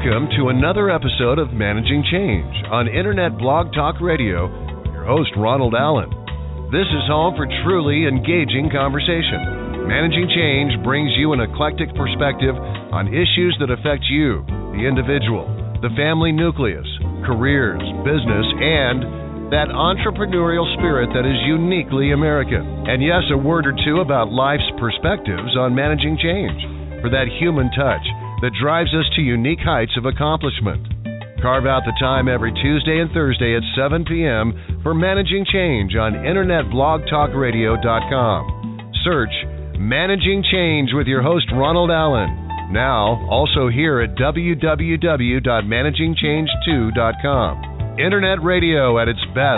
Welcome to another episode of Managing Change on Internet Blog Talk Radio. Your host, Ronald Allen. This is home for truly engaging conversation. Managing Change brings you an eclectic perspective on issues that affect you, the individual, the family nucleus, careers, business, and that entrepreneurial spirit that is uniquely American. And yes, a word or two about life's perspectives on managing change for that human touch that drives us to unique heights of accomplishment. Carve out the time every Tuesday and Thursday at 7 p.m. for Managing Change on InternetBlogTalkRadio.com. Search Managing Change with your host, Ronald Allen. Now, also here at www.managingchange2.com. Internet radio at its best.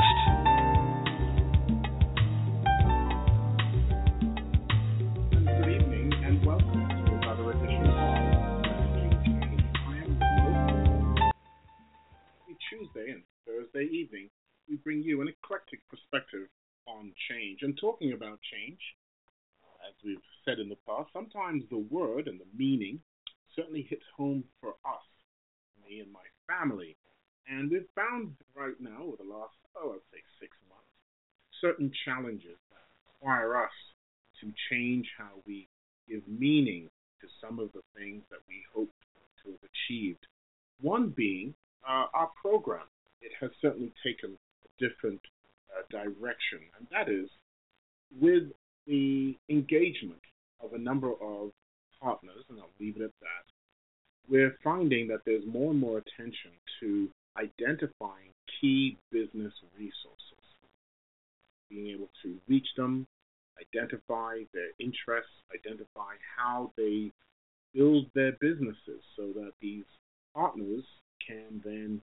Evening, we bring you an eclectic perspective on change. And talking about change, as we've said in the past, sometimes the word and the meaning certainly hits home for us, me and my family. And we've found right now, over the last, I'd say 6 months, certain challenges that require us to change how we give meaning to some of the things that we hope to have achieved. One being our program. It has certainly taken a different direction, and that is with the engagement of a number of partners, and I'll leave it at that. We're finding that there's more and more attention to identifying key business resources, being able to reach them, identify their interests, identify how they build their businesses so that these partners can then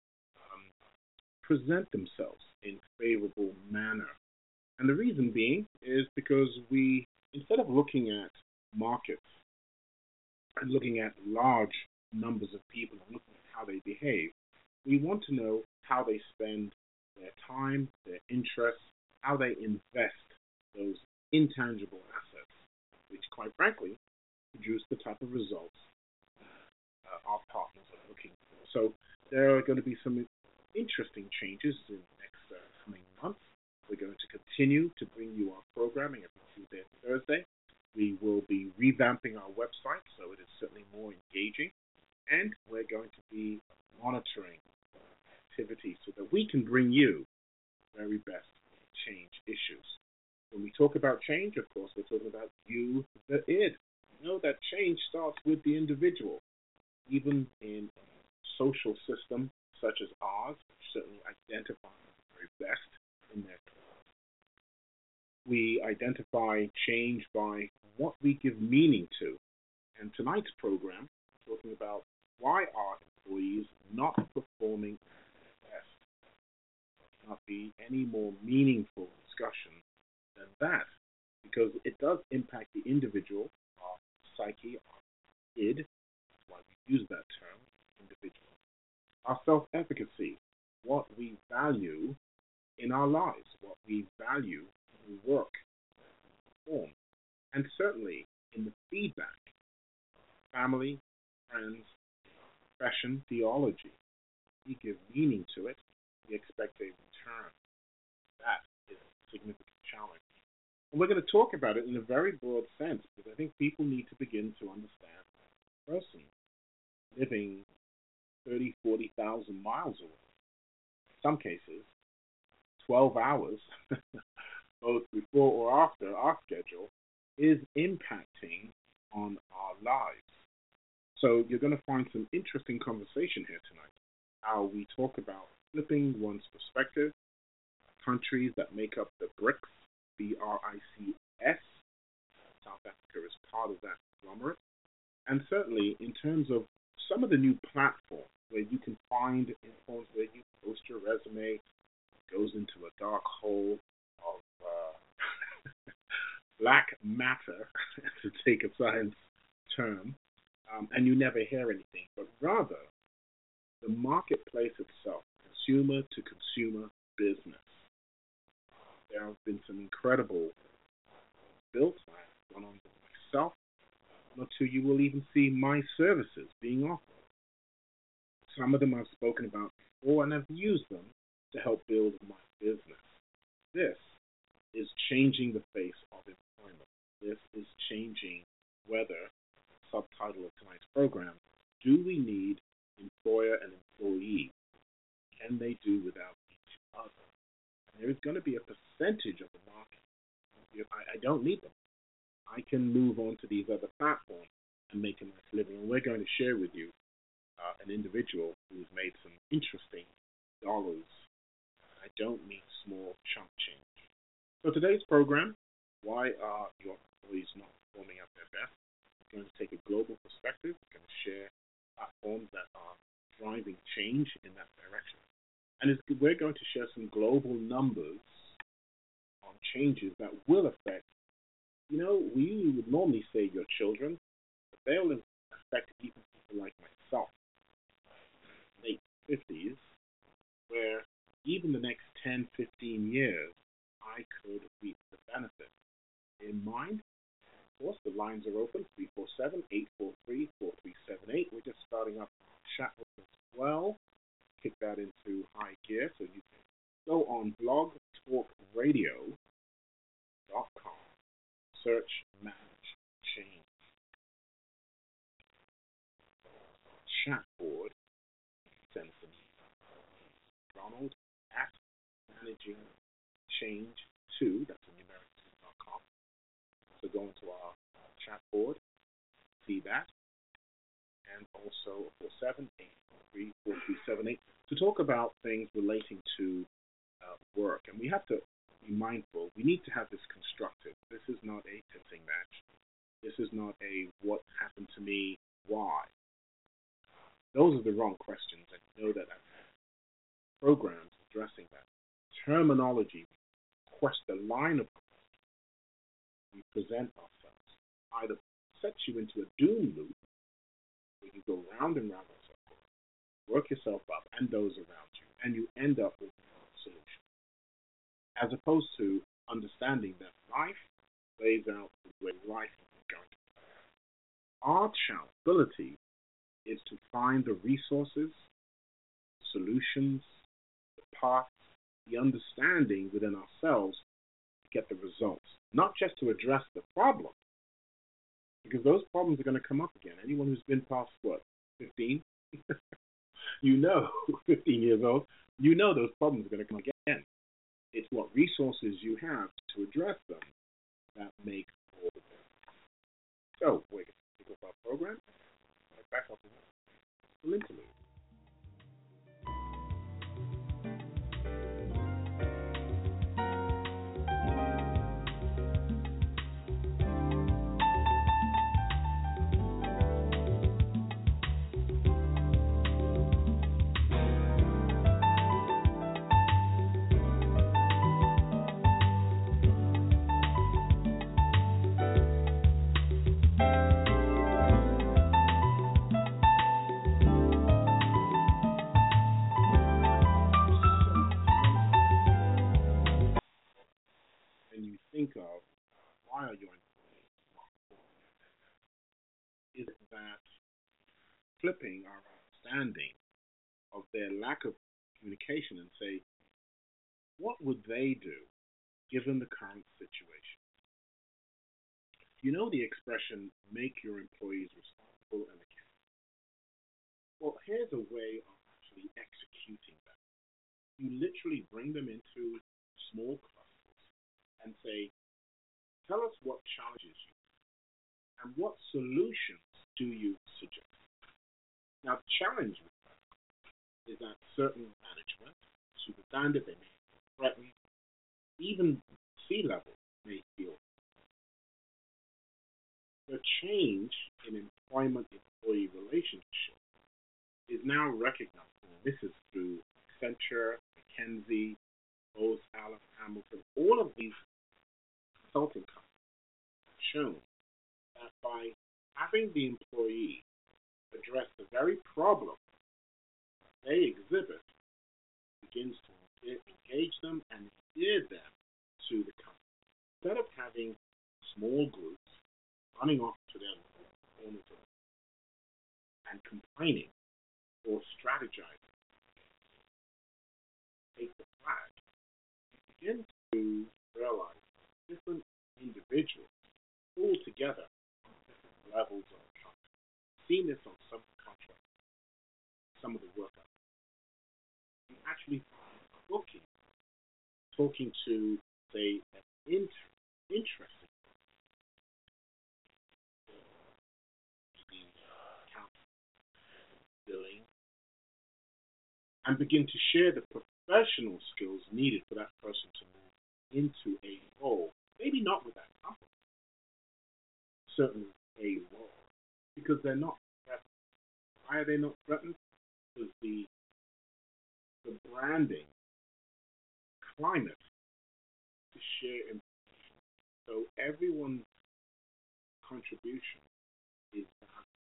present themselves in favorable manner. And the reason being is because we, instead of looking at markets and looking at large numbers of people and looking at how they behave, we want to know how they spend their time, their interests, how they invest those intangible assets, which quite frankly produce the type of results our partners are looking for. So there are going to be some interesting changes in the next coming months. We're going to continue to bring you our programming every Tuesday and Thursday. We will be revamping our website so it is certainly more engaging, and we're going to be monitoring activity so that we can bring you the very best change issues. When we talk about change, of course, we're talking about you, the id. You know that change starts with the individual. Even in a social system such as ours, which certainly identify the very best in their class. We identify change by what we give meaning to. And tonight's program, talking about why are employees not performing their best. There cannot be any more meaningful discussion than that, because it does impact the individual, our psyche, our id. That's why we use that term, individual. Our self-efficacy, what we value in our lives, what we value in work, perform, and certainly in the feedback, family, friends, profession, theology. We give meaning to it, we expect a return. That is a significant challenge. And we're going to talk about it in a very broad sense, because I think people need to begin to understand that a person living 30,000, 40,000 miles away. In some cases, 12 hours, both before or after our schedule, is impacting on our lives. So you're going to find some interesting conversation here tonight. How we talk about flipping one's perspective, countries that make up the BRICS, BRICS. South Africa is part of that conglomerate. And certainly in terms of some of the new platforms where you can find influence, where you post your resume, it goes into a dark hole of black matter, to take a science term, and you never hear anything, but rather the marketplace itself, consumer to consumer business. There have been some incredible built. I've gone on myself. One or two, you will even see my services being offered. Some of them I've spoken about before, and I've used them to help build my business. This is changing the face of employment. This is changing whether, subtitle of tonight's program, do we need employer and employee? Can they do without each other? And there is going to be a percentage of the market. I don't need them. I can move on to these other platforms and make a nice living. And we're going to share with you an individual who's made some interesting dollars. I don't mean small chunk change. So today's program, why are your employees not performing at their best? We're going to take a global perspective. We're going to share platforms that are driving change in that direction. And we're going to share some global numbers on changes that will affect, we would normally say your children, but they'll affect even people like myself, late 50s, where even the next 10, 15 years, I could reap the benefit. In mind, of course, the lines are open, 347-843-4378. We're just starting up chat with as well. Kick that into high gear so you can go on blogtalkradio.com, search Manage Change. Chat board, send some Ronald at Managing Change 2, that's a numeric 2.com. So go into our chat board, see that, and also 478-843-4378 to talk about things relating to work. And we have to be mindful. We need to have this constructive. This is not a pissing match. This is not a what happened to me, why. Those are the wrong questions, and you know that I've had programs addressing that. Terminology, the line of questions we present ourselves either sets you into a doom loop where you go round and round in circles, work yourself up and those around you, and you end up with no solution. As opposed to understanding that life plays out the way life is going to play. Our ability is to find the resources, solutions, the paths, the understanding within ourselves to get the results, not just to address the problem, because those problems are going to come up again. Anyone who's been past, 15? 15 years old, those problems are going to come again. It's what resources you have to address them that make all the difference. So, we're going to pick up our program. Right back up to the interlude. Of why are your employees not performing? Is it that flipping our understanding of their lack of communication and say, what would they do given the current situation? You know the expression, make your employees responsible and accountable. Well, here's a way of actually executing that. You literally bring them into small clusters and say, tell us what challenges you have and what solutions do you suggest. Now, the challenge with that is that certain management, superstandard, they may feel threatened, even C-level may feel. The change in employment-employee relationship is now recognized, and this is through Accenture, McKinsey, Bose, Allen, Hamilton, all of these consulting companies have shown that by having the employee address the very problem they exhibit, begins to engage them and endear them to the company. Instead of having small groups running off to their corners and complaining or strategizing take the flag, you begin to realize different individuals pull together on different levels of accountability. I've seen this on some contracts, some of the work out. You actually find booking, talking to, say, an interesting account billing, and begin to share the professional skills needed for that person to move into a role. Maybe not with that company, certainly a role, because they're not threatened. Why are they not threatened? Because the branding climate to share information. So everyone's contribution is valuable.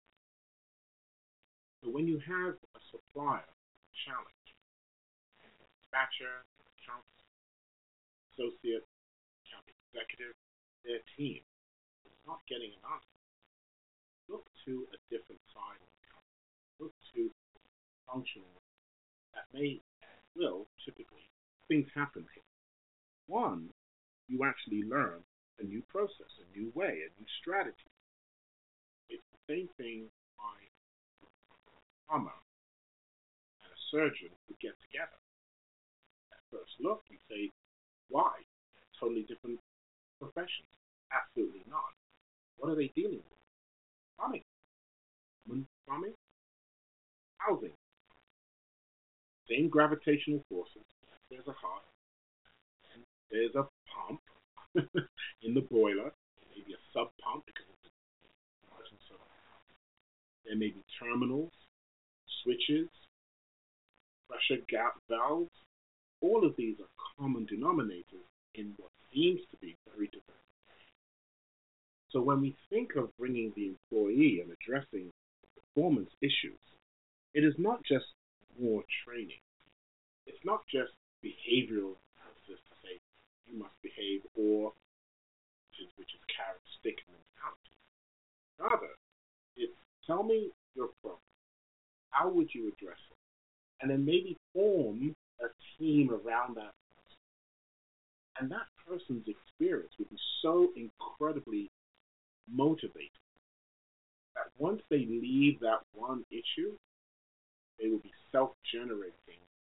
So when you have a supplier challenge, dispatcher, account associate, account executive, their team is not getting an answer, look to a different side of the company. Look to functional that will typically things happen here. One, you actually learn a new process, a new way, a new strategy. It's the same thing by a plumber and a surgeon who get together. At first look, you say, why? Totally different professions. Absolutely not. What are they dealing with? Plumbing. Plumbing. Housing. Same gravitational forces. There's a heart. And there's a pump in the boiler. Maybe a sub pump because of the margin sub. There may be terminals, switches, pressure gap valves. All of these are common denominators in what seems to be very different. So when we think of bringing the employee and addressing performance issues, it is not just more training. It's not just behavioral analysis to say you must behave or which is carrot stick mentality. Rather, it's tell me your problem. How would you address it? And then maybe form a team around that person. And that person's experience would be so incredibly motivating that once they leave that one issue, they will be self-generating.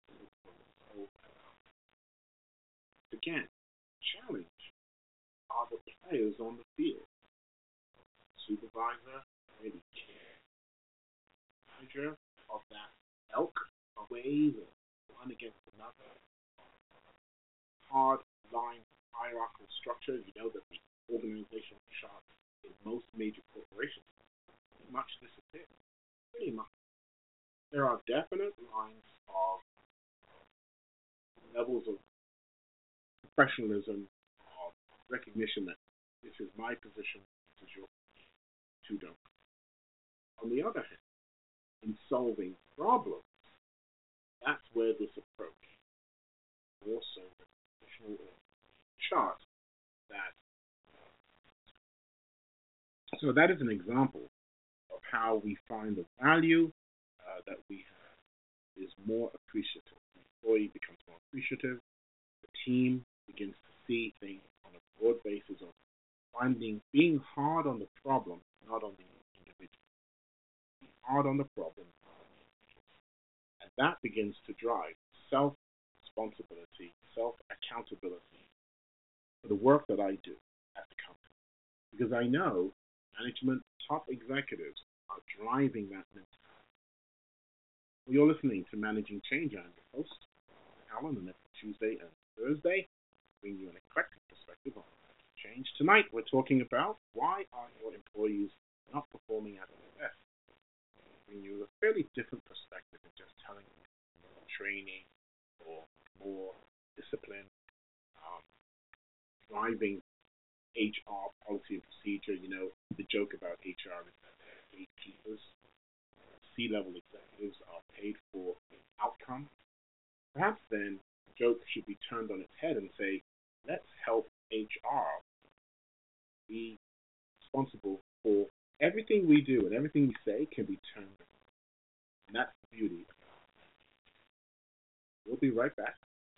Again, challenge are the players on the field. Supervisor, maybe care. Manager of that elk, a wave, one against another. Hard line hierarchical structure. You know that the organizational chart in most major corporations pretty much disappear. Pretty much. There are definite lines of levels of professionalism, of recognition that this is my position, this is your position. Two don't. On the other hand, in solving problems, that's where this approach, more so the professional chart, that. So that is an example of how we find the value that we have is more appreciative. The employee becomes more appreciative. The team begins to see things on a broad basis of being hard on the problem, not on the individual. Being hard on the problem, and that begins to drive self-responsibility, self-accountability for the work that I do at the company. Because I know management, top executives are driving that mentality. Well, you're listening to Managing Change. I'm your host, Alan, and every Tuesday and Thursday, bring you an eclectic perspective on change. Tonight, we're talking about why are your employees not performing at their best. Bring you a fairly different perspective than just telling them more training or more discipline, driving HR policy and procedure. You know, the joke about HR is that they're gatekeepers. C-level executives are paid for outcome. Perhaps then the joke should be turned on its head and say, let's help HR be responsible for everything we do and everything we say can be turned on. And that's the beauty. We'll be right back.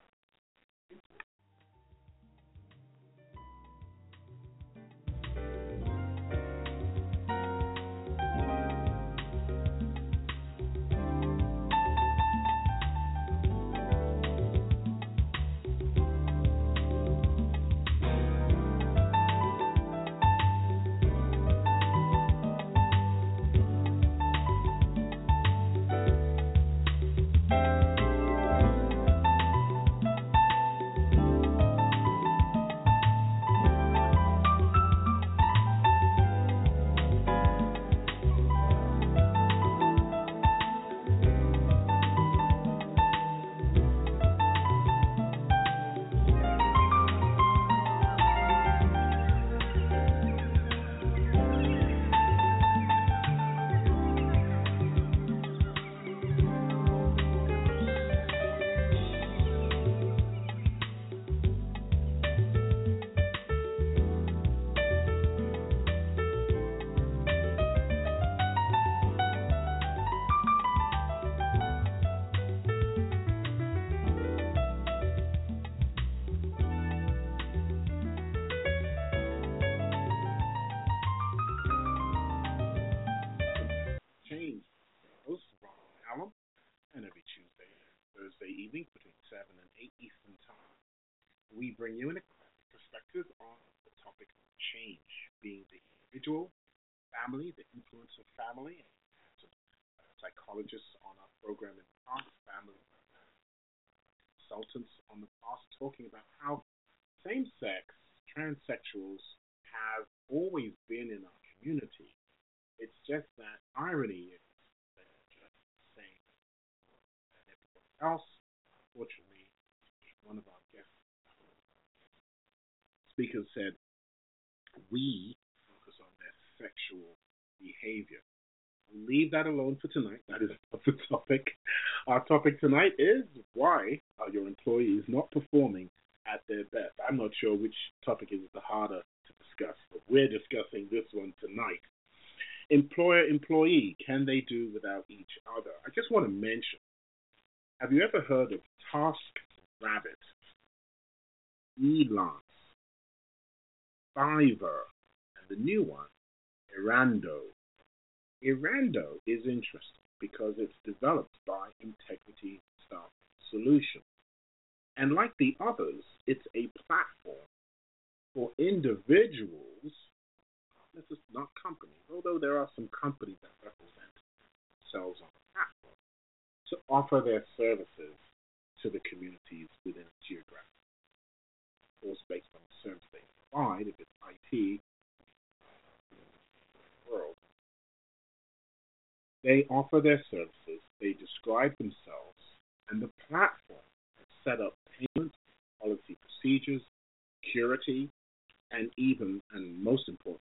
Thursday evening between 7 and 8 Eastern Time. We bring you an perspective on the topic of change, being the individual, family, the influence of family, and psychologists on our program in the past, family consultants on the past, talking about how same-sex transsexuals have always been in our community. It's just that irony is they're just the same as everybody else. Fortunately, one of our guest speakers said, we focus on their sexual behavior. We'll leave that alone for tonight. That is not the topic. Our topic tonight is, why are your employees not performing at their best? I'm not sure which topic is the harder to discuss, but we're discussing this one tonight. Employer-employee, can they do without each other? I just want to mention, have you ever heard of TaskRabbit, Elance, Fiverr, and the new one, Irando? Irando is interesting because it's developed by Integrity Staff Solutions. And like the others, it's a platform for individuals, this is not companies, although there are some companies that represent themselves on the platform, to offer their services to the communities within a geographic. Of course, based on the service they provide, if it's IT, world. They offer their services, they describe themselves, and the platform has set up payment, policy procedures, security, and even, and most importantly,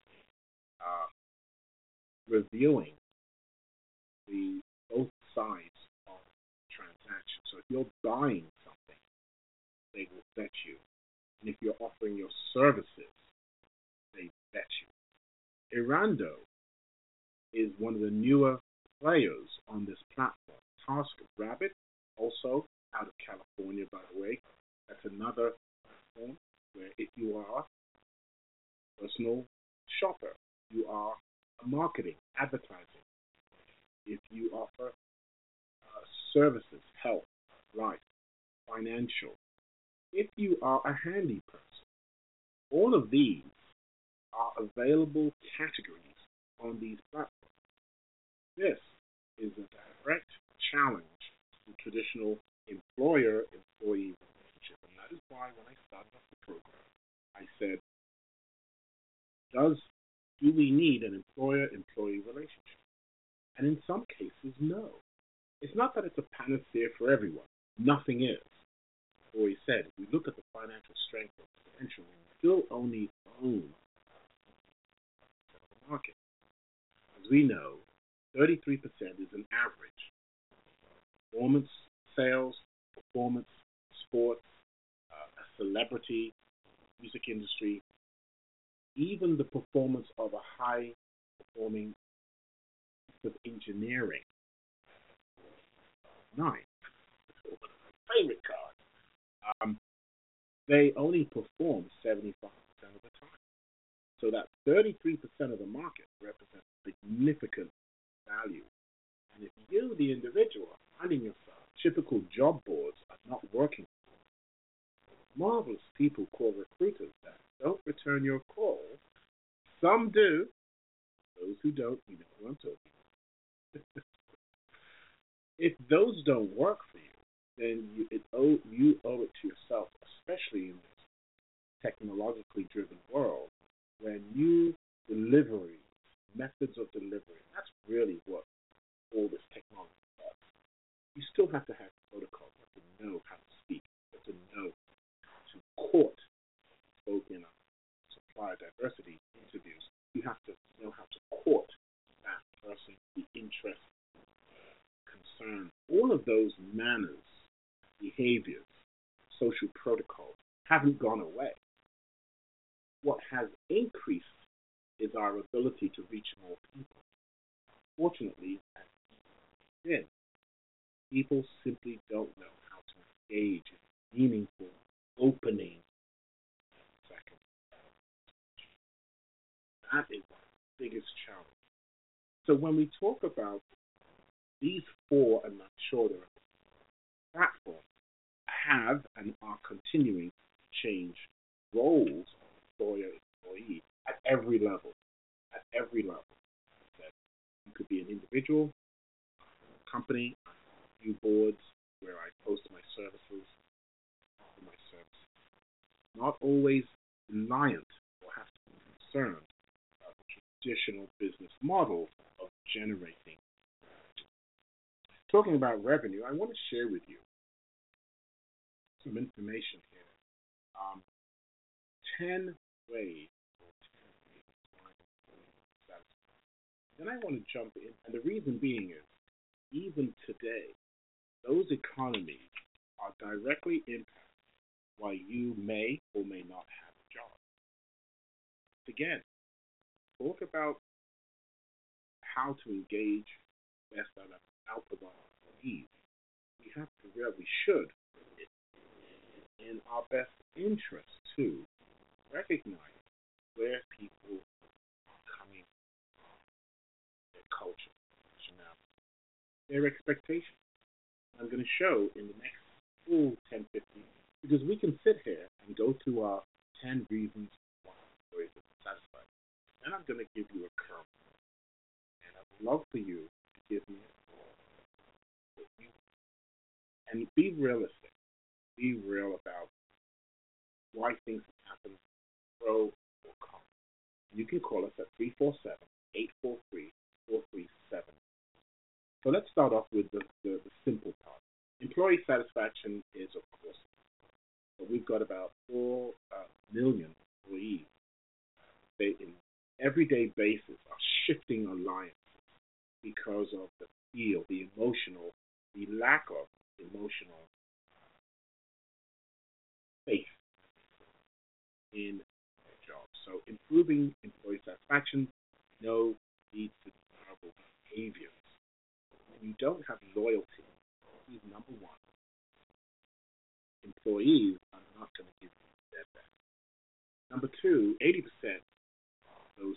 reviewing the both sides of the transaction. So if you're buying something, they will vet you. And if you're offering your services, they vet you. Irando is one of the newer players on this platform. TaskRabbit, also out of California, by the way. That's another platform where if you are a personal shopper, you are a marketing, advertising, if you offer services, health, life, financial, if you are a handy person, all of these are available categories on these platforms. This is a direct challenge to traditional employer-employee relationship. And that is why when I started off the program, I said, do we need an employer-employee relationship? And in some cases, no. It's not that it's a panacea for everyone. Nothing is. I've always said, if we look at the financial strength of potential, we still only own the market. As we know, 33% is an average. Performance, sales, performance, sports, a celebrity, music industry, even the performance of a high-performing piece of engineering. 9, one of my favorite cards. They only perform 75% of the time. So that 33% of the market represents significant value. And if you, the individual, are finding yourself, typical job boards are not working for you. Marvelous people call recruiters that don't return your calls. Some do. Those who don't, you know who I'm talking about. If those don't work for you, then you owe it to yourself, especially in this technologically driven world, where new delivery, methods of delivery, that's really what all this technology does. You still have to have protocol. You have to know how to speak. You have to know how to court. Spoke in supplier diversity interviews. You have to know how to court that person, the interest, concern. All of those manners, behaviors, social protocols haven't gone away. What has increased is our ability to reach more people. Fortunately, people simply don't know how to engage in meaningful opening. That is the biggest challenge. So when we talk about these 4 and not shorter platforms, have and are continuing to change roles of employee at every level. At every level. That you could be an individual, a company, a few boards where I post my services, offer my services. Not always reliant or have to be concerned about the traditional business model of generating. Talking about revenue, I want to share with you some information here. 10 ways. Then I want to jump in, and the reason being is, even today, those economies are directly impacted why you may or may not have a job. Again, talk about how to engage best out of our employees. We have to we should, in our best interest, to recognize where people are coming from, their culture, nationality, their expectations. I'm going to show in the next full 10, 15, because we can sit here and go through our 10 reasons why employees are satisfied. Then I'm going to give you a curve. And I would love for you to give me a call. And be realistic. Be real about why things happen, pro or con. You can call us at 347-843-4370. So let's start off with the simple part. Employee satisfaction is, of course, but we've got about 4 million employees. They, in everyday basis, are shifting alliances because of the feel, the emotional, the lack of emotional faith in their jobs. So improving employee satisfaction, no leads to desirable behaviors. When you don't have loyalty, number one, employees are not going to give you their best. Number two, 80% of those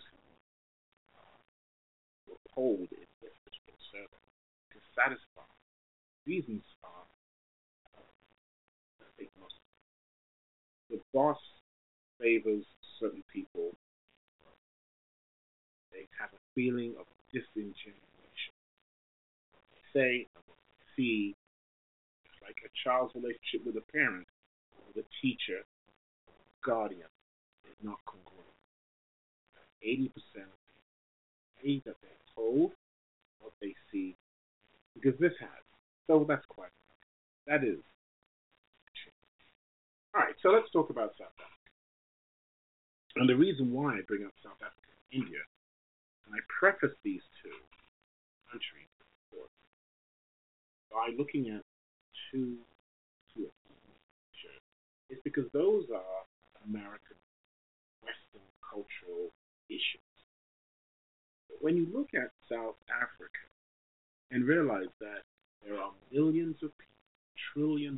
who were polled in this particular survey to satisfy. Reasons are, I think most of the boss favors certain people. They have a feeling of disingenuation. Say, see, like a child's relationship with a parent, with a teacher, guardian, is not congruent. 80% say that they're told what they see, because this has. So that's quite enough. That is. All right, so let's talk about South Africa. And the reason why I bring up South Africa and India, and I preface these two countries by looking at two is because those are American, Western cultural issues. But when you look at South Africa and realize that there are millions of people, $1 trillion,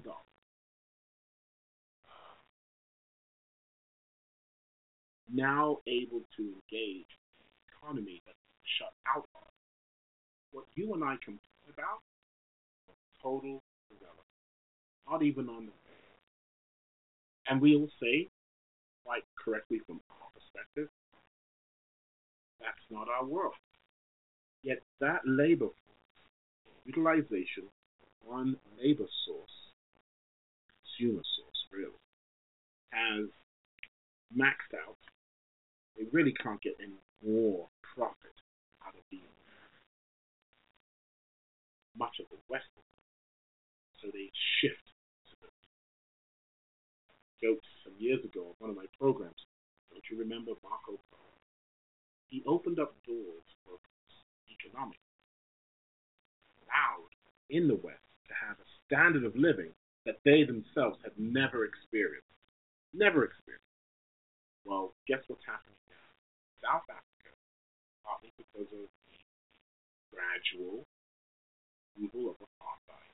now able to engage in an economy that's shut out. What you and I complain about is total irrelevant. Not even on the and we will say, quite correctly from our perspective, that's not our world. Yet that labor force, utilization, one labor source, consumer source really, has maxed out. They really can't get any more profit out of the much of the Western. So they shift. Joked some years ago on one of my programs. Don't you remember Marco Polo? He opened up doors for economics, allowed in the West to have a standard of living that they themselves had never experienced. Never experienced. Well, guess what's happening now? South Africa, partly because of the gradual removal of apartheid.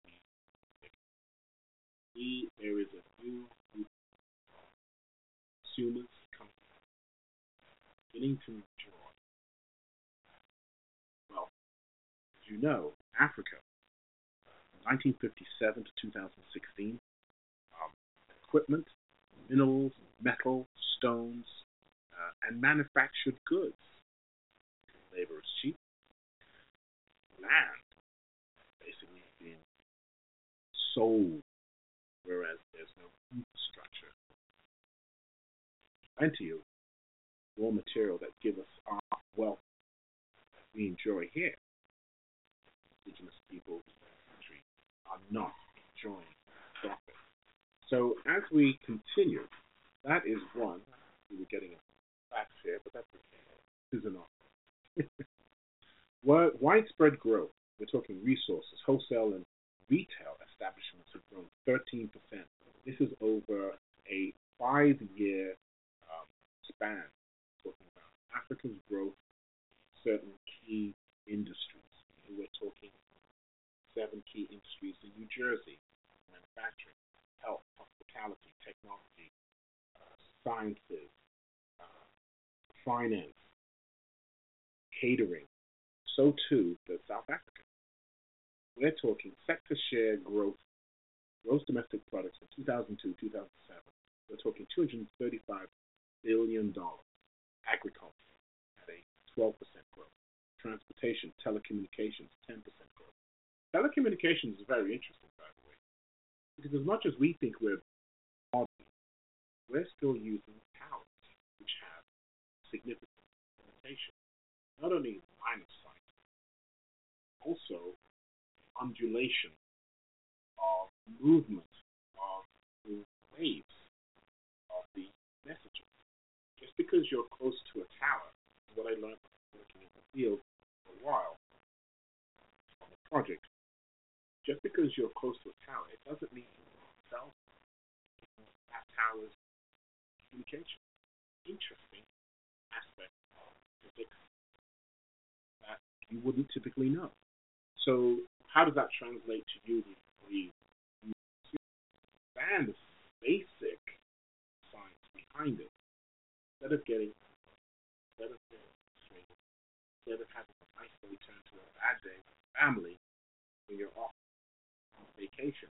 There is a new group of consumers coming out, beginning to enjoy. Well, as you know, Africa, from 1957 to 2016, equipment, minerals, metal, stones, and manufactured goods. Labor is cheap. Land basically being sold, whereas there's no infrastructure. Plenty of raw material that give us our wealth that we enjoy here. Indigenous people in the country are not enjoying profit. So as we continue, that is one. We were getting facts here, but that's okay. This is enough. Widespread growth. We're talking resources. Wholesale and retail establishments have grown 13%. This is over a 5-year span. Talking about Africa's growth in certain key industries. We're talking 7 key industries in New Jersey: manufacturing, health, hospitality, technology, sciences, finance, catering. So too the South African. We're talking sector share growth, gross domestic products in 2002-2007. We're talking $235 billion. Agriculture at a 12% growth. Transportation, telecommunications, 10% growth. Telecommunications is very interesting, by the way, because as much as we think we're modern, we're still using towers, which have significant limitations. Not only line of sight, also undulation of movement of the waves of the messages. Just because you're close to a tower, what I learned working in the field for a while on the project, just because you're close to a tower, it doesn't mean itself that tower's communication. Interesting aspect of physics that you wouldn't typically know. So how does that translate to you, the employee? You understand the basic science behind it. Instead of getting frustrated, instead of having a nice day turn to a bad day with family when you're off on vacation,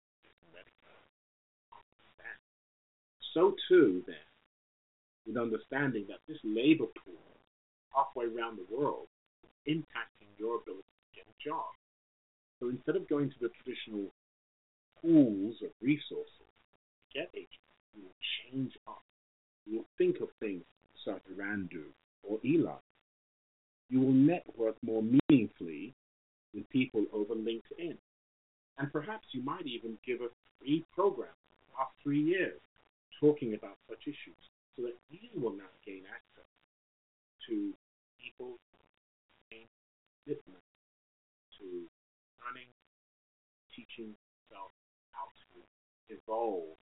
so too then, with understanding that this labor pool halfway around the world is impacting your ability to get a job. So instead of going to the traditional pools of resources to get a job, you will change up. You will think of things such as Randu or Eli. You will network more meaningfully with people over LinkedIn. And perhaps you might even give a free program after 3 years talking about such issues so that you will now gain access to people in commitment to learning, teaching yourself how to evolve.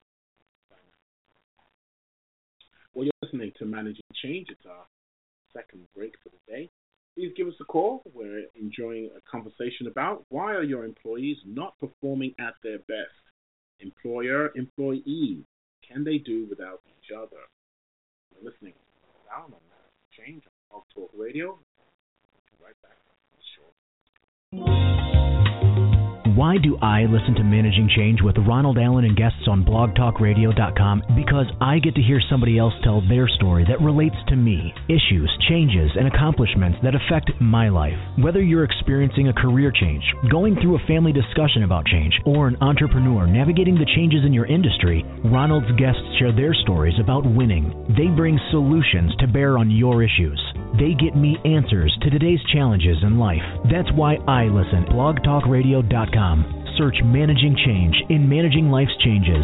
Well, you're listening to Managing Change. It's our second break for the day. Please give us a call. We're enjoying a conversation about why are your employees not performing at their best? Employer, employee, can they do without each other? You're listening now on Managing Change on Blog Talk Radio. We'll be right back. Sure. Why do I listen to Managing Change with Ronald Allen and guests on blogtalkradio.com? Because I get to hear somebody else tell their story that relates to me, issues, changes, and accomplishments that affect my life. Whether you're experiencing a career change, going through a family discussion about change, or an entrepreneur navigating the changes in your industry, Ronald's guests share their stories about winning. They bring solutions to bear on your issues. They get me answers to today's challenges in life. That's why I listen. blogtalkradio.com. Search Managing Change in Managing Life's Changes.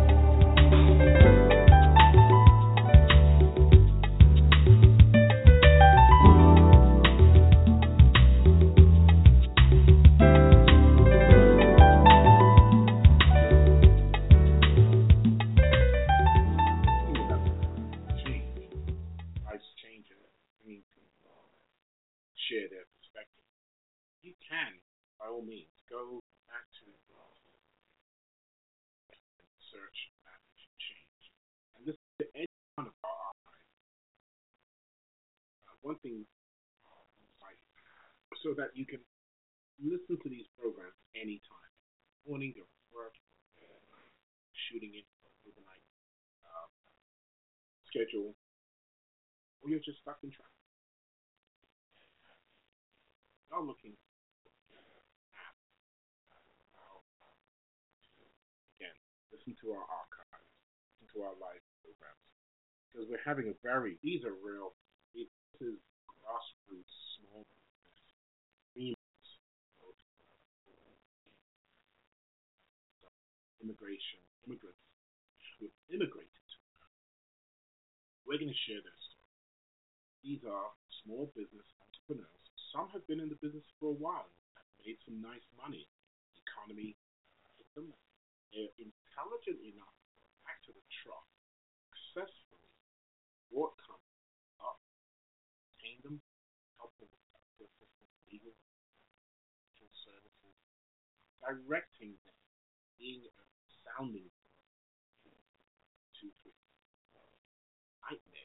Share their perspective. You can, by all means, go back to search Managing Change. And this is to any one of our archives. One thing, so that you can listen to these programs anytime. Morning, go to work, shooting in overnight schedule, or you're just stuck in traffic. You're looking at again, listen to our archives, listen to our live programs, because we're having these are real, this is grassroots, small business, immigrants who have immigrated to America. We're going to share their story. These are small business entrepreneurs. Some have been in the business for a while and have made some nice money. The economy hit them. They're intelligent enough to go back to the trough, successfully brought companies up, obtained them, helped them with medical assistance, legal services, directing them, being a sounding to nightmare,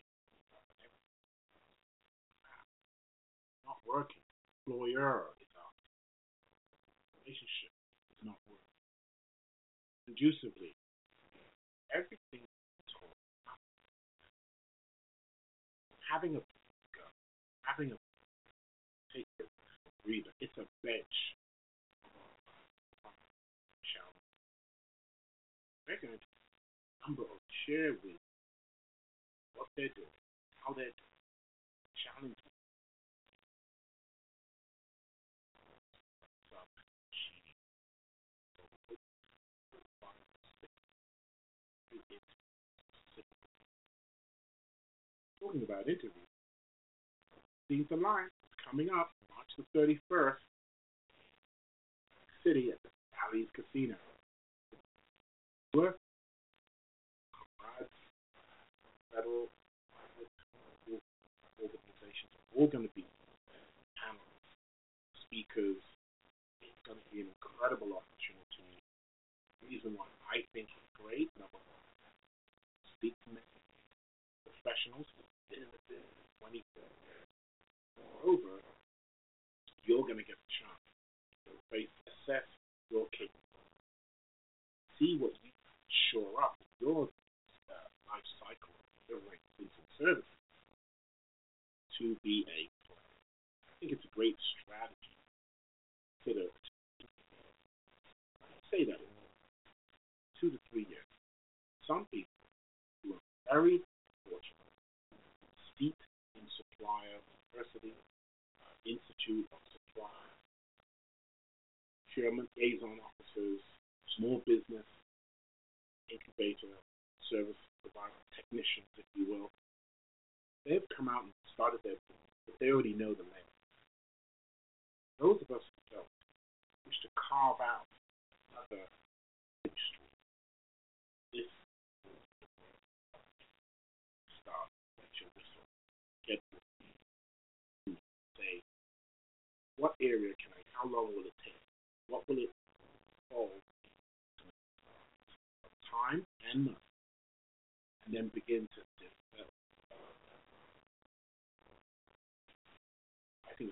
not working. Employer is out. Relationship is not working. Conducively, everything is told. Having a take a breather. It's a bench. They're going to share with what they're doing, how they're doing, challenge them. Talking about interviews, see the line coming up March the 31st, City at the Bally's Casino. Federal organizations are all going to be panels, speakers. It's going to be an incredible opportunity. The reason why I think it's great, number one, speak to many professionals who've been in the business 20 years. Moreover, you're going to get a chance to assess your capability, see what you can shore up in your life cycle of delivering goods and services to be a player. I think it's a great strategy to say that in 2 to 3 years. Some people who are very fortunate, steeped in supplier diversity, Institute of Supply, procurement liaison officers, small business, incubator, service provider, technicians, if you will. They've come out and started their business, but they already know the land. Those of us who don't wish to carve out another industry. This start at your whistle. Get to say, what area can I, how long will it take? What will it involve? Time and money. And then begin to develop. I think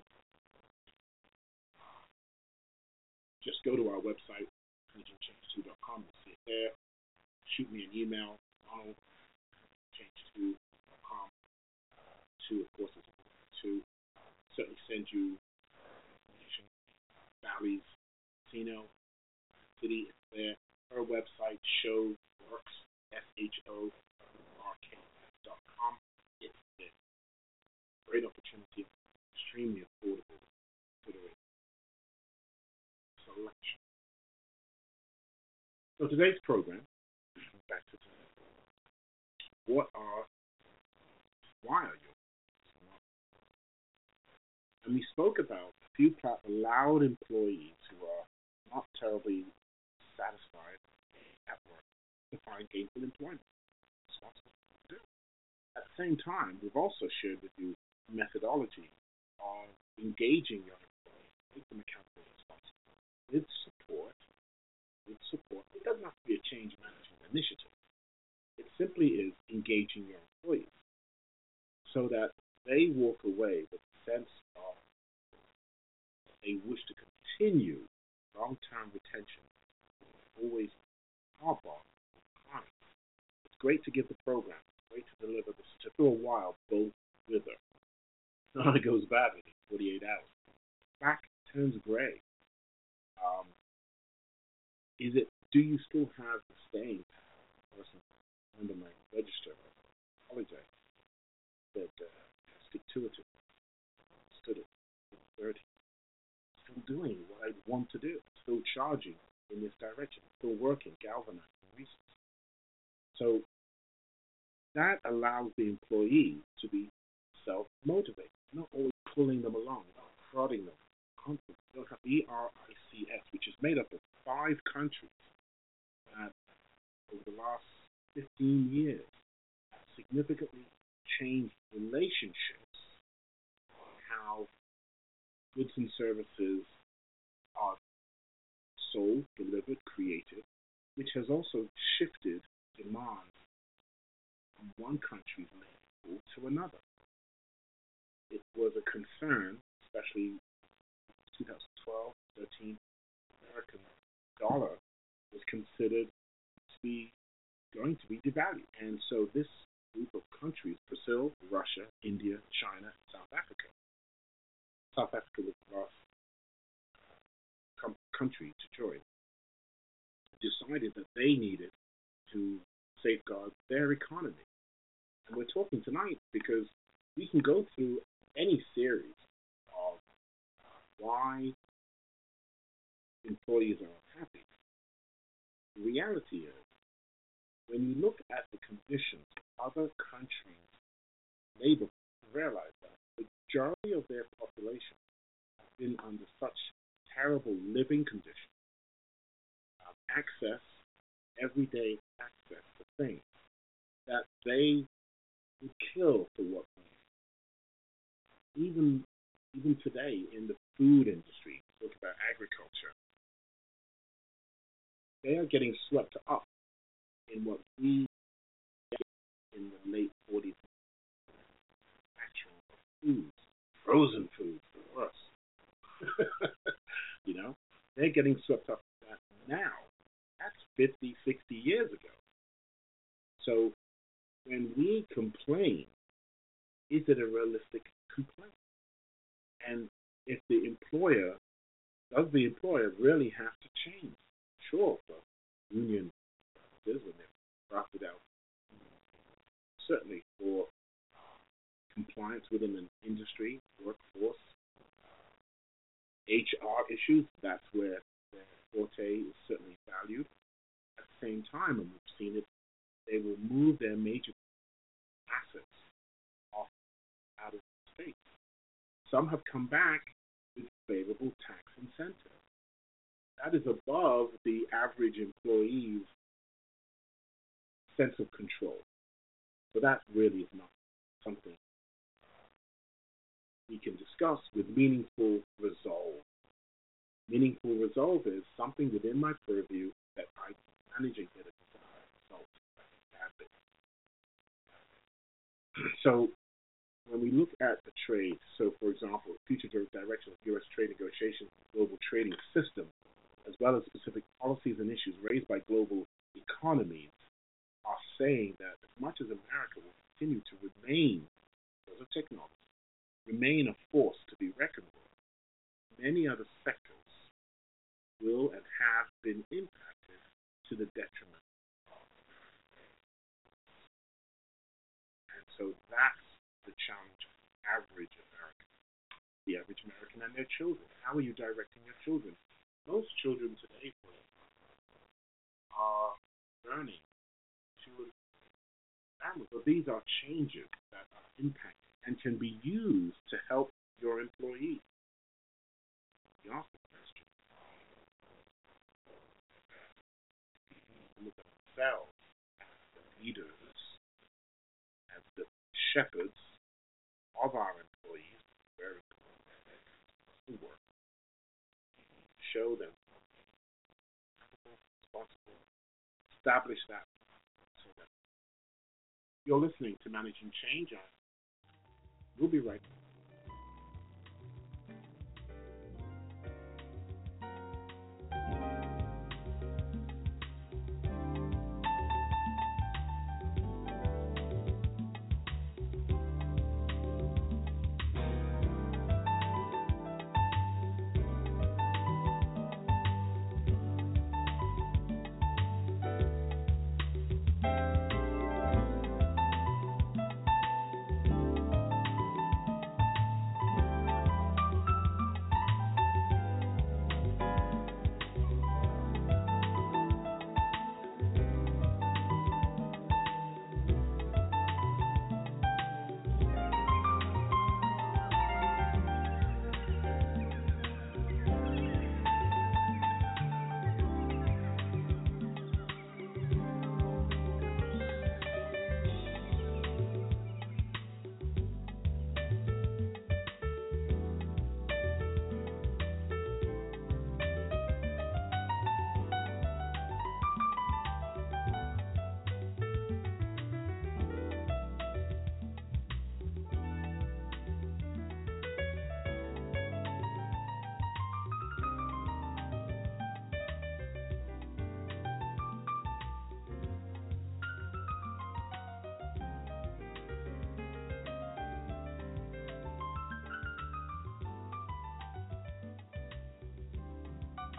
just go to our website, managingchange2.com, and see it there. Shoot me an email, ronald@change2.com. Of course, is to certainly send you information. Bally's Casino City is there. Her website, ShowWorks, SHOWRK.com. It's there. Great opportunity, extremely affordable considering selection. So today's program, back to today. Why are you? And we spoke about a few loud employees who are not terribly satisfied at work to find gainful employment. That's what we do. At the same time, we've also shared with you methodology of engaging your employees, make them accountable and responsible. With support. It doesn't have to be a change management initiative. It simply is engaging your employees so that they walk away with a sense of they wish to continue long-term retention. Always our boss, clients, great to give the program. It's great to deliver the certificate. After a while, both wither. It goes badly in 48 hours. Back turns gray. Do you still have the staying power? Person under my register, I apologize. That stick to it. Stood it. 30. Still doing what I want to do. Still charging in this direction. Still working, galvanizing reasons. So that allows the employee to be self-motivated. Not always pulling them along, not prodding them. Constantly. You don't have ERICS, which is made up of 5 countries that over the last 15 years have significantly changed relationships, how goods and services are sold, delivered, created, which has also shifted demand from one country's labor to another. It was a concern, especially 2012, 13, American dollar was considered to be going to be devalued. And so this group of countries, Brazil, Russia, India, China, and South Africa. South Africa was the last country to join, decided that they needed to safeguard their economy. And we're talking tonight because we can go through any series of why employees are unhappy. The reality is, when you look at the conditions of other countries' labor, you realize that the majority of their population have been under such terrible living conditions, everyday access to things, that they would kill for what they need. Even today in the food industry, talk about agriculture, they are getting swept up in what we in the late 40s, manufacturing of foods, frozen foods, the worst. They're getting swept up in that now. That's 50, 60 years ago. So when we complain, is it a realistic complaint? And if does the employer really have to change? Sure, for union purposes, when they're drafted out. Certainly for compliance within an industry, workforce, HR issues, that's where their forte is certainly valued. At the same time, and we've seen it, they will move their major assets out of the state. Some have come back with favorable tax incentives. That is above the average employee's sense of control. So that really is not something we can discuss with meaningful resolve. Meaningful resolve is something within my purview that I can manage and get a desired result. So when we look at the trade, so for example, future direction of U.S. trade negotiations, global trading system, as well as specific policies and issues raised by global economies, are saying that as much as America will continue to remain, because of technology, remain a force to be reckoned with, many other sectors will and have been impacted to the detriment. And so that's the challenge of the average American and their children. How are you directing your children? Most children today are learning to families. So these are changes that are impacting and can be used to help your employees. You ask the question. Look at themselves as the leaders, as the shepherds of our employees, very good work. Show them responsible. Establish that so that you're listening to Managing Change. We'll be right back.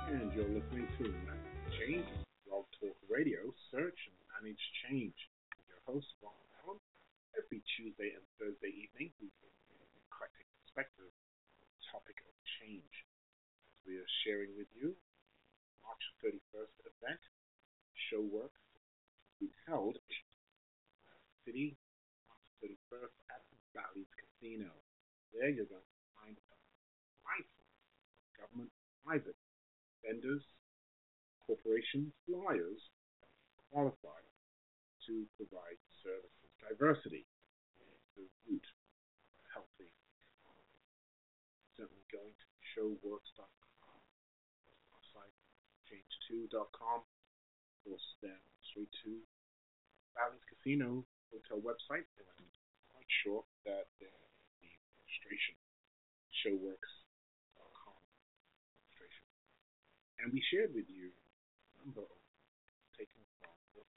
And you're listening to Manage Change, Blog Talk Radio, Search and Manage Change. I'm your host, Ron Allen. Every Tuesday and Thursday evening, we bring an eclectic perspective on the topic of change. As we are sharing with you March 31st event, ShowWorks, we held in City, March 31st at the Bally's Casino. There you're going to find a mindful government, private, vendors, corporations, lawyers qualified to provide services. Diversity is the root of healthy. Certainly going to showworks.com, website, change2.com, or step straight to Bally's Casino hotel website. And I'm quite sure that the registration, showworks.com registration. And we shared with you a number of taken from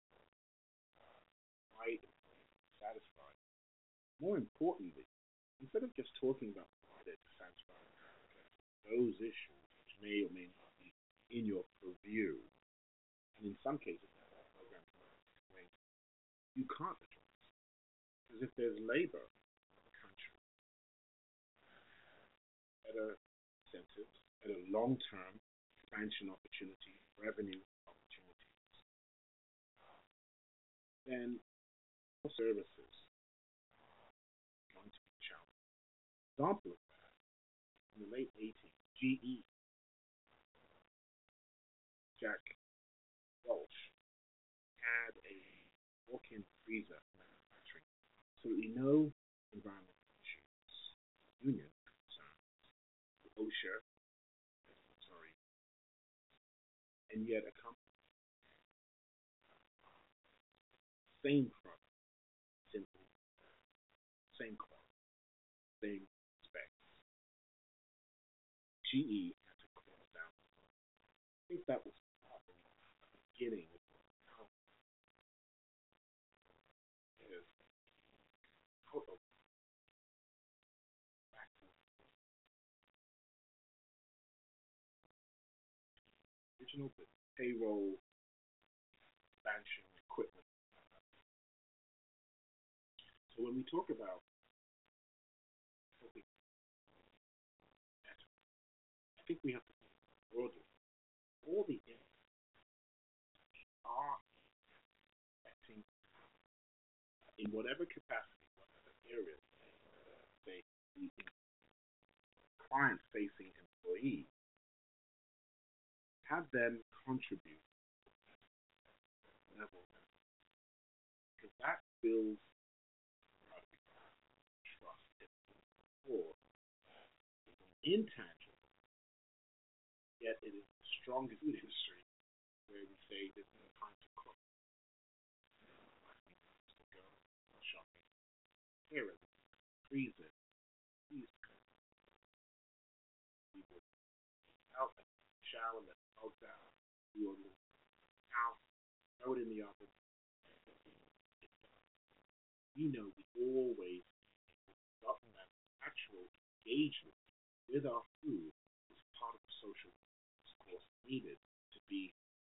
why satisfied. More importantly, instead of just talking about why they're dissatisfied, those issues which may or may not be in your purview, and in some cases, program you can't address. Because if there's labor in the country, better incentives, better long-term expansion opportunities, revenue opportunities, then services are going to be challenged. Example of that, in the late 80s, GE, Jack Welch, had a walk-in freezer manufacturing. Absolutely no environmental issues, union concerns, OSHA, and yet a company, same product, simple, same quality, same specs. GE had to close down. I think that was probably the beginning of how out of back to original payroll expansion equipment. So when we talk about I think we have to think broadly. All the are affecting in whatever capacity, whatever area, say the client-facing employee, have them contribute level, because that builds trust or intangible, yet it is the strongest industry where we say there's no time to cook. To go shopping, here it, freeze it, please cook. We would out and shower, let it melt down, do a little house, throw it in the oven. We know we always gotten that actual engagement with our food is part of the social discourse needed to be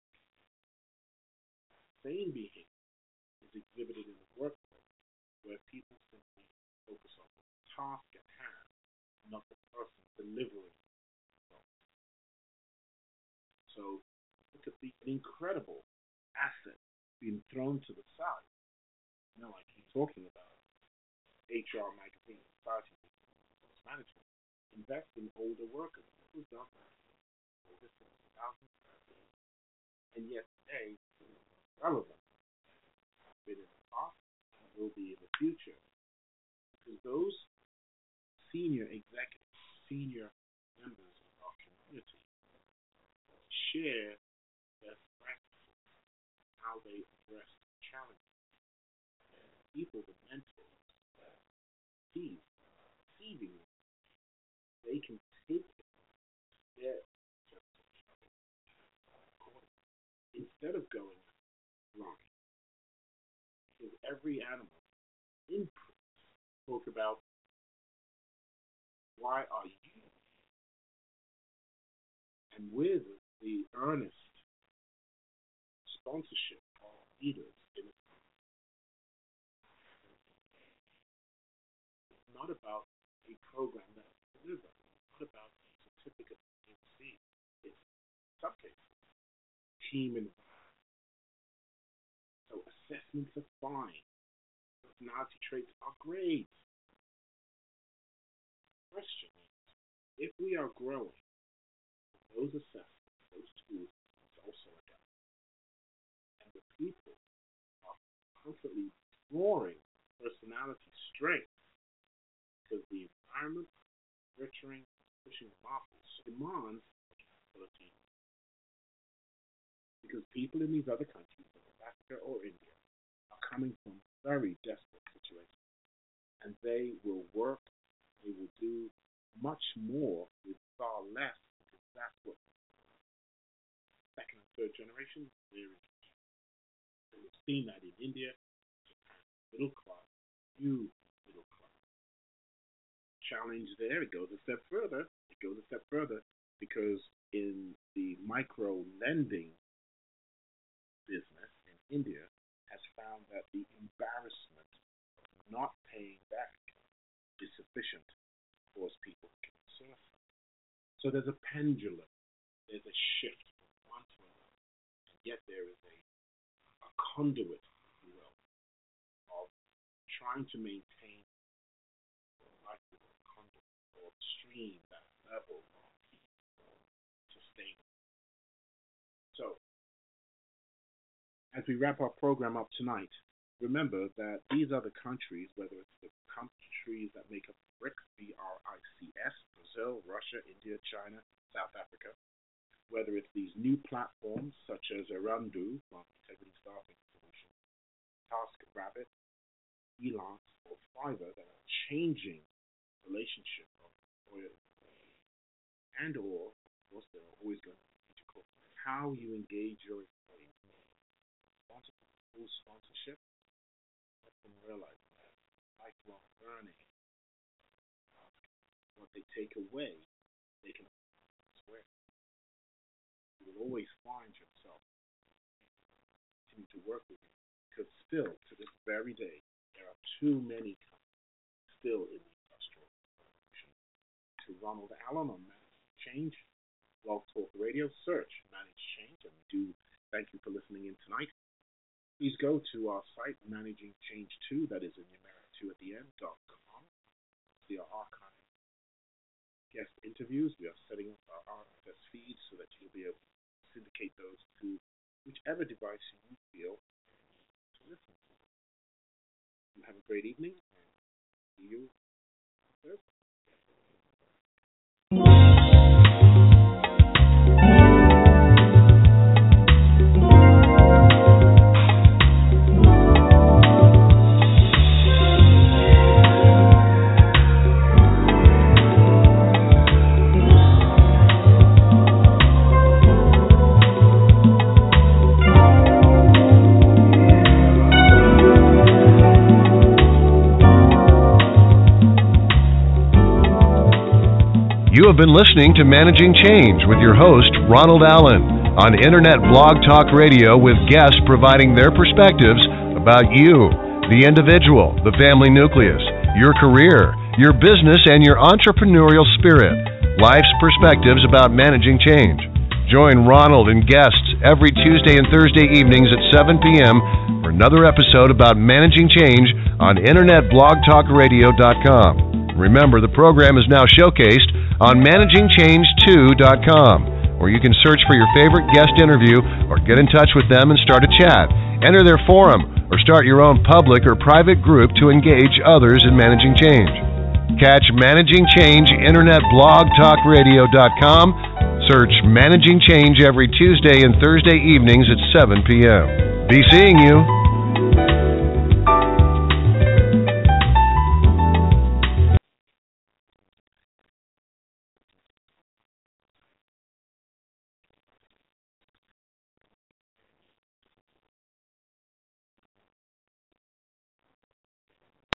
same behavior is exhibited in the workplace where people simply focus on the task at hand, not the person delivering. So look at the incredible asset being thrown to the side. You know, I keep talking about HR magazine, society, management. Invest in older workers. Who's done that? Over 6,000. And yet today, it's relevant. It's been in the past, and will be in the future. Because those senior executives, senior members of our community share best practices, how they address challenges. People, the mentors, these receiving, they can take their instead of going blind. Because every animal input spoke about why are you and where the the earnest sponsorship of leaders in it. It's not about a program that is delivered. It's not about a certificate that you receive. It's, in some cases, team environment. So assessments are fine. Personality traits are great. The question is, if we are growing, those assessments, those tools, is also adapted. And the people are constantly exploring personality strengths because the environment, nurturing, pushing them up, demands accountability. Because people in these other countries, whether Africa or India, are coming from very desperate situations. And they will work, they will do much more with far less, because that's what second and third generation they're interested in. And we've seen that in India, Japan, middle class, new middle class. Challenge there, it goes a step further. Because in the micro lending business in India has found that the embarrassment of not paying back is sufficient to cause people to commit suicide. So there's a pendulum, there's a shift from one to another, and yet there is a conduit, if you will, of trying to maintain a conduit or stream, that level of sustainable. So, as we wrap our program up tonight, remember that these other countries, whether it's the countries that make up BRICS, B-R-I-C-S, Brazil, Russia, India, China, South Africa, whether it's these new platforms such as Arandu from Integrity Staffing Solutions, TaskRabbit, Elance, or Fiverr that are changing the relationship of employer and or, of course, there are always going to be critical how you engage your employees. Full sponsorship, let them realize that lifelong learning, what they take away, they can swear. You will always find yourself continue to work with you, because still, to this very day, there are too many companies still in the industrial revolution. To Ronald Allen on Managing Change, Blog Talk Radio, search Manage Change, and we do thank you for listening in tonight. Please go to our site, Managing Change 2, that is a numeric 2 at the end, .com. See our archive guest interviews. We are setting up our RSS feeds so that you'll be able to syndicate those to whichever device you feel to listen to. You have a great evening, and see you Thursday. You have been listening to Managing Change with your host, Ronald Allen, on Internet Blog Talk Radio, with guests providing their perspectives about you, the individual, the family nucleus, your career, your business, and your entrepreneurial spirit. Life's perspectives about managing change. Join Ronald and guests every Tuesday and Thursday evenings at 7 p.m. for another episode about managing change on InternetBlogTalkRadio.com. Remember, the program is now showcased on ManagingChange2.com, where you can search for your favorite guest interview or get in touch with them and start a chat. Enter their forum or start your own public or private group to engage others in managing change. Catch Managing Change InternetBlogTalkRadio.com. Search Managing Change every Tuesday and Thursday evenings at 7 p.m. Be seeing you.